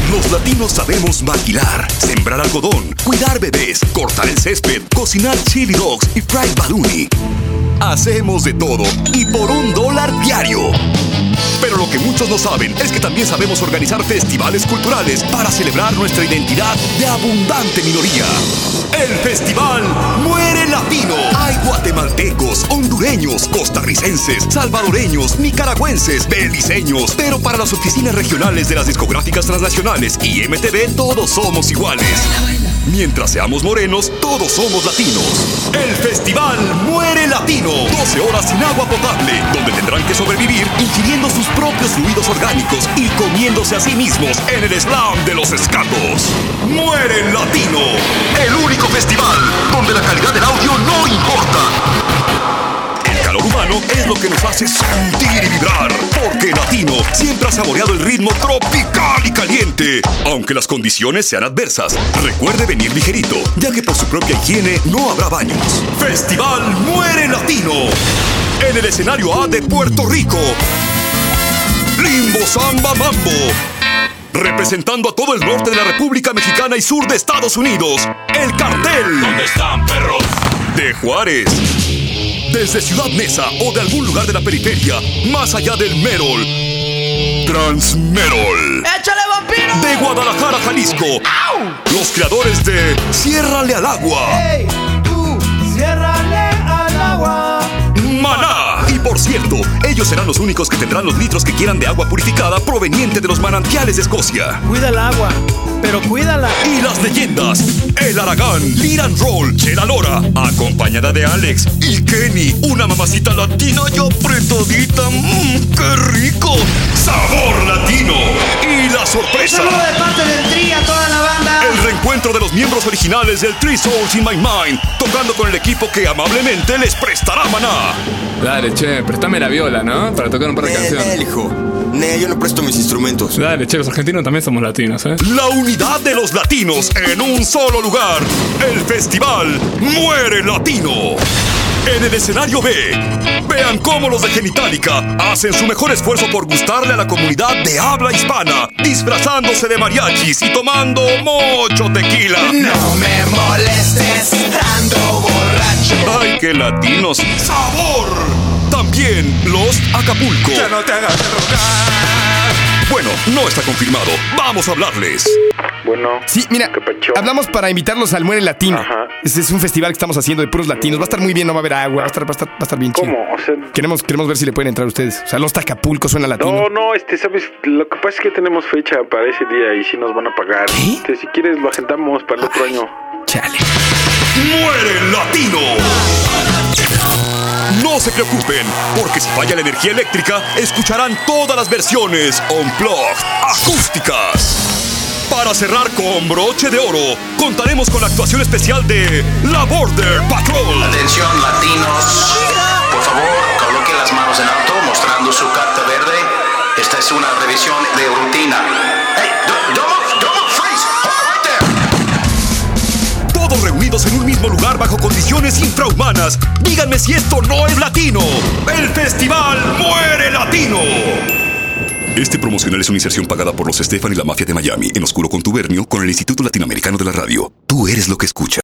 Los latinos sabemos maquilar, sembrar algodón, cuidar bebés, cortar el césped, cocinar chili dogs y fried baloney. Hacemos de todo y por $1 diario. Pero lo que muchos no saben es que también sabemos organizar festivales culturales para celebrar nuestra identidad de abundante minoría. El Festival Muere Latino. Hay guatemaltecos, hondureños, costarricenses, salvadoreños, nicaragüenses, beliceños. Pero para las oficinas regionales de las discográficas transnacionales y MTV todos somos iguales. Mientras seamos morenos, todos somos latinos. El Festival Muere Latino. 12 horas sin agua potable, donde tendrán que sobrevivir ingiriendo sus propios fluidos orgánicos y comiéndose a sí mismos en el slam de los escatos. Muere Latino. El único festival donde la calidad del audio no importa. El calor humano es lo que nos hace sentir y vibrar, porque Latino siempre ha saboreado el ritmo tropical y caliente. Aunque las condiciones sean adversas, recuerde venir ligerito, ya que por su propia higiene no habrá baños. Festival Muere Latino. En el escenario A de Puerto Rico, Limbo Samba Mambo. Representando a todo el norte de la República Mexicana y sur de Estados Unidos, El Cartel. ¿Dónde están, perros? De Juárez. Desde Ciudad Neza o de algún lugar de la periferia, más allá del Merol, Transmerol. ¡Échale, vampiro! De Guadalajara, Jalisco. ¡Au! Los creadores de Ciérrale al Agua. ¡Ey, tú! ¡Ciérrale al agua! Maná. Y por cierto, ellos serán los únicos que tendrán los litros que quieran de agua purificada proveniente de los manantiales de Escocia. Cuida el agua, pero cuídala. Y las leyendas: El Aragán, Liran Roll, Chela Lora, acompañada de Alex y Kenny, una mamacita latina y apretadita. ¡Qué rico! ¡Sabor latino! Y la sorpresa: Un saludo de parte del Tri a toda la banda. el reencuentro de los miembros originales del Three Souls in My Mind, tocando con el equipo que amablemente les prestará Maná. Dale, che, préstame la viola, ¿no? Para tocar un par de canciones. hijo. Yo no presto mis instrumentos. Dale, che, los argentinos también somos latinos, ¿eh? La unidad de los latinos en un solo lugar. El Festival Muere Latino. En el escenario B, vean cómo los de Genitalica hacen su mejor esfuerzo por gustarle a la comunidad de habla hispana, disfrazándose de mariachis y tomando mucho tequila. No me molestes, ando borracho. ¡Ay, qué latinos! ¡Sabor! También los Acapulco. Ya no te hagas de rogar. Bueno, no está confirmado. Vamos a hablarles. Bueno, Sí, mira, ¿qué pacho? hablamos para invitarlos al Muere Latino. Ajá. Este es un festival que estamos haciendo de puros latinos. Va a estar muy bien, no va a haber agua, va a estar bien chido. ¿Cómo? O sea, Queremos ver si le pueden entrar ustedes. O sea, los Acapulco suena latino. no, ¿sabes? Lo que pasa es que tenemos fecha para ese día y sí nos van a pagar. ¿Qué? Si quieres lo agendamos para el otro año. Chale. ¡Muere Latino! No se preocupen, porque si falla la energía eléctrica, escucharán todas las versiones unplugged, acústicas. Para cerrar con broche de oro, contaremos con la actuación especial de la Border Patrol. Atención, latinos. Por favor, coloquen las manos en alto mostrando su carta verde. Esta es una revisión de rutina. Hey, don't freeze. Hold right there. Todos reunidos en un mismo lugar bajo condiciones infrahumanas. Díganme si esto no es latino. El Festival Muere Latino. Este promocional es una inserción pagada por los Estefan y la Mafia de Miami en Oscuro Contubernio con el Instituto Latinoamericano de la Radio. Tú eres lo que escuchas.